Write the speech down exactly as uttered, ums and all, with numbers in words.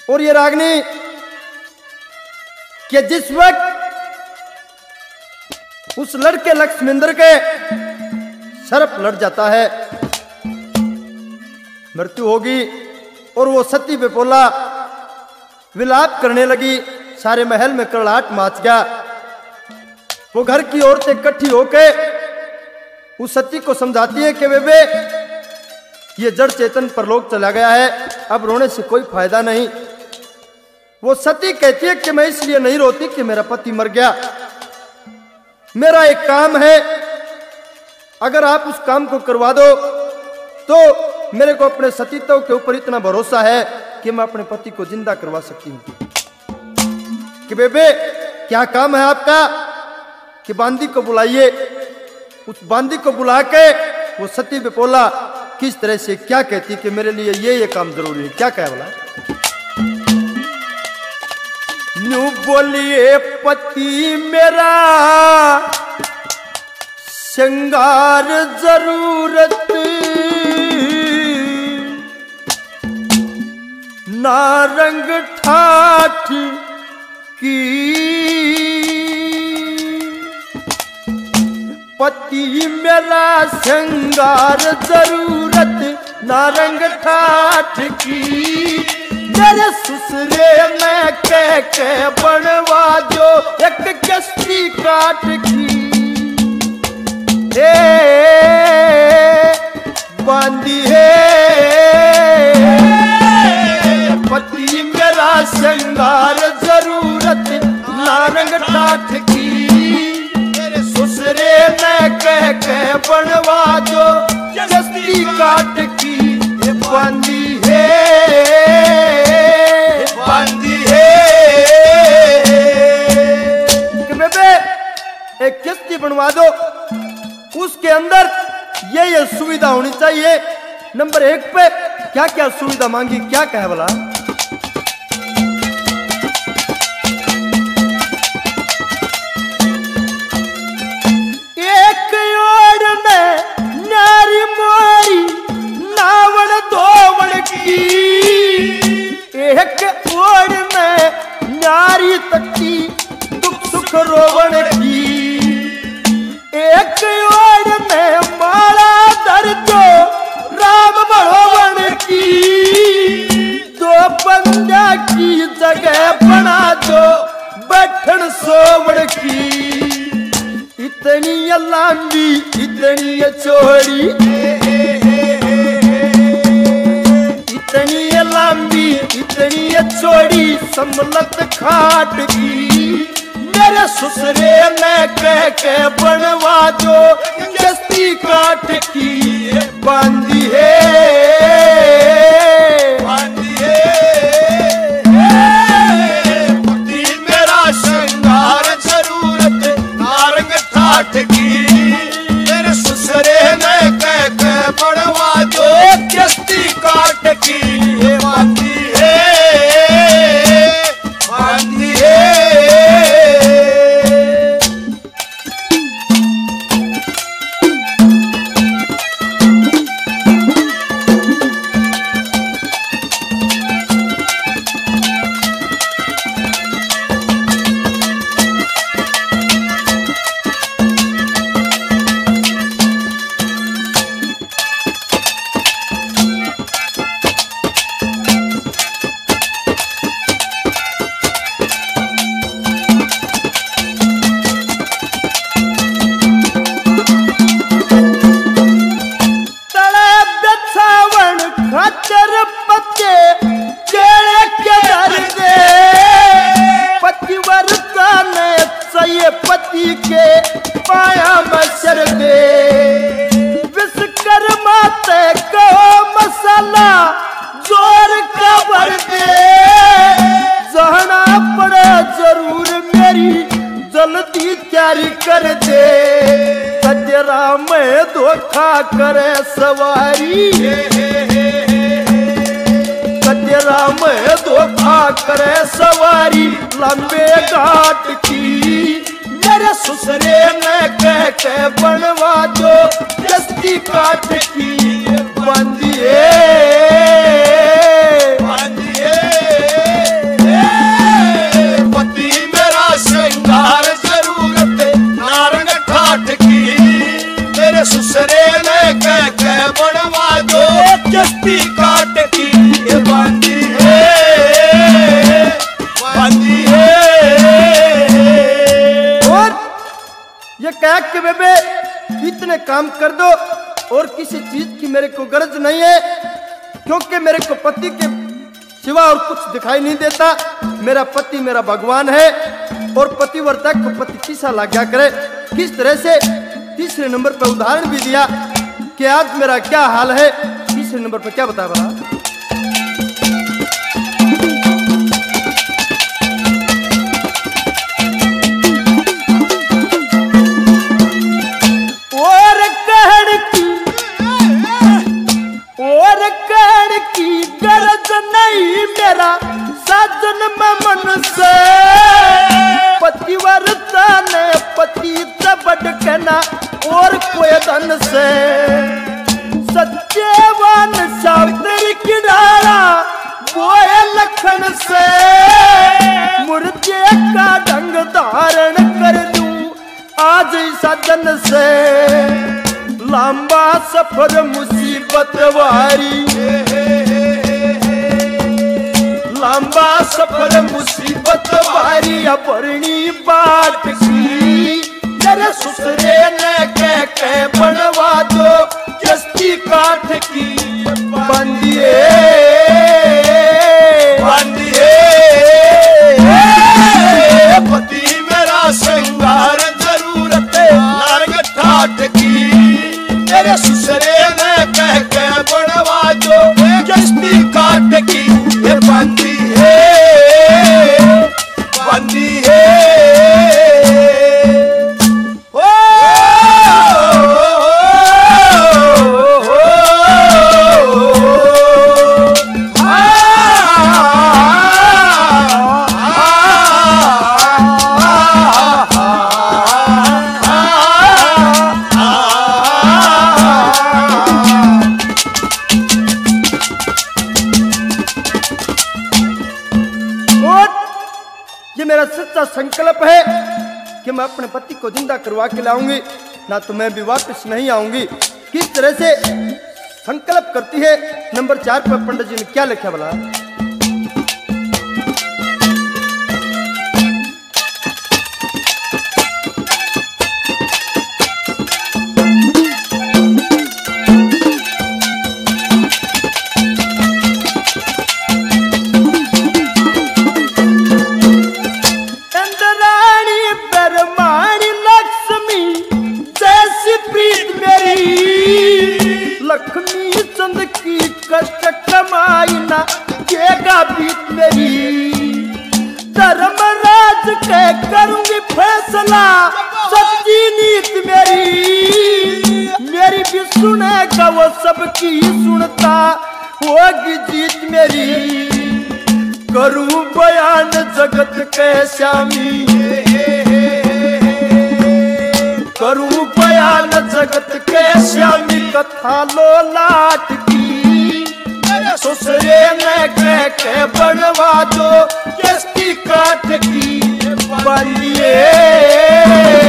और ये रागनी कि जिस वक्त उस लड़के लक्ष्मेंद्र के सर्प लड़ जाता है, मृत्यु होगी और वो सती विपोला विलाप करने लगी, सारे महल में करलाट माच गया। वो घर की औरतें इकट्ठी होके उस सती को समझाती है कि बेबे ये जड़ चेतन परलोक चला गया है, अब रोने से कोई फायदा नहीं। वो सती कहती है कि मैं इसलिए नहीं रोती कि मेरा पति मर गया, मेरा एक काम है, अगर आप उस काम को करवा दो तो मेरे को अपने सतीत्व के ऊपर इतना भरोसा है कि मैं अपने पति को जिंदा करवा सकती हूं। कि बेबे क्या काम है आपका? कि बांदी को बुलाइए। उस बांदी को बुला के वो सती विपोला किस तरह से क्या कहती कि मेरे लिए ये ये काम जरूरी है। क्या कहे बोला? न्यू बोलिए पति मेरा श्रृंगार जरूरत, ना रंग ठाठ की, पति मेरा श्रृंगार जरूरत, ना रंग ठाठ की, मेरे ससुरे में कह के बनवा जो एक कश्ती काट की। हे बांधी है पति मेरा श्रृंगार जरूरत, ना रंग ठाठ की, मेरे ससुरे में कह के बनवा जो कश्ती काट की। बांधी है बांधी है कि बेबे एक किश्ती बनवा दो, उसके अंदर ये ये सुविधा होनी चाहिए। नंबर एक पे क्या क्या सुविधा मांगी, क्या कहे बोला? एक ओर में नारी मोरी नावण धोवण की, एक ओर में नारी तकी दुख सुख रोवण की, एक ओर में माला धर जो राम बढ़ोवण की, दो बंदा की जगह बना दो बैठन सोवण की। इतनी लंबी इतनी चौड़ी, इतनी लंबी इतनी चौड़ी सम्मलत खाट की, मेरे ससुरे में कह के बनवा जो कश्ती काट की। बांधी है बांधी है पति मेरा श्रृंगार जरूरत, ना रंग ठाठ की, मेरे ससुरे में कह के बनवा जो कश्ती काट की। बांधी है बांधी है पति के पाया मसर दे, विश्वकर्मा ते कहो मसाला जोर का भर दे, जाना पड़े जरूर मेरी जल्दी तैयारी कर दे, कजरा में धोखा करे सवारी, कजरा में धोखा करे सवारी लंबे घाट की, मेरे ससुरे में कह के बनवा दो कश्ती काट की। बांधिए बांधिए जस्ती काट की ये बांधी है, बांधी है। और ये कहा कि बेबे इतने काम कर दो और किसी चीज की मेरे को गरज नहीं है, क्योंकि मेरे को पति के सिवा और कुछ दिखाई नहीं देता। मेरा पति मेरा भगवान है और पतिव्रता को पति किसा लाग्या करे। किस तरह से तीसरे नंबर पर उदाहरण भी दिया कि आज मेरा क्या हाल है। तीसरे नंबर पर क्या बता बड़ा और कहड़ की और कहड़ की गरज नहीं मेरा साजन में मन से, पतिव्रता ने पति तबड़ कहना और कोई धन से। सत्यवान सावित्री किनारा बोए लखन से, मुर्दे का ढंग धारण कर दूं आज साजन से। लंबा सफर मुसीबत वारी, लंबा सफर मुसीबत वारी अपनी बाट की। तेरे ससुरे ने कह के बनवा दो जस्ती काठ की बंदिए, बंदिए। पति मेरा श्रृंगार जरूरत नारग ठाठ की, तेरे ससुरे ने कह के बनवा दो जस्ती काठ की ये बंदी है, बंदी है। ये मेरा सच्चा संकल्प है कि मैं अपने पति को जिंदा करवा के लाऊंगी, ना तो मैं भी वापस नहीं आऊंगी। किस तरह से संकल्प करती है। नंबर चार पर पंडित जी ने क्या लिखा बोला, लक्ष्मी चंद की कष्ट कमाई ना केगा बीत मेरी। धर्मराज के करूंगी फैसला सच्ची नीत मेरी। मेरी भी सुनेगा वो सबकी सुनता होगी जीत मेरी। करूं बयान जगत के श्यामी, करूं बयान जगत के श्यामी कथा लो लाट की। ससुरे ने कह के बनवा दो जस्ती काट की बंदिए।